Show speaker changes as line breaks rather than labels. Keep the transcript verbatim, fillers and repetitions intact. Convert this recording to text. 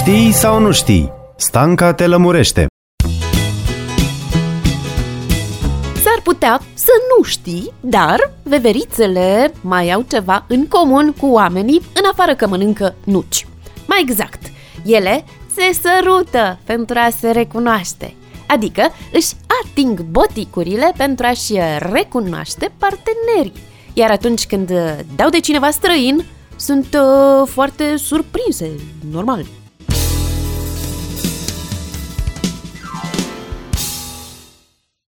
Știi sau nu știi? Stanca te lămurește.
S-ar putea să nu știi, dar veverițele mai au ceva în comun cu oamenii, în afară că mănâncă nuci. Mai exact, ele se sărută pentru a se recunoaște, adică își ating boticurile pentru a-și recunoaște partenerii. Iar atunci când dau de cineva străin, sunt uh, foarte surprinse, normal.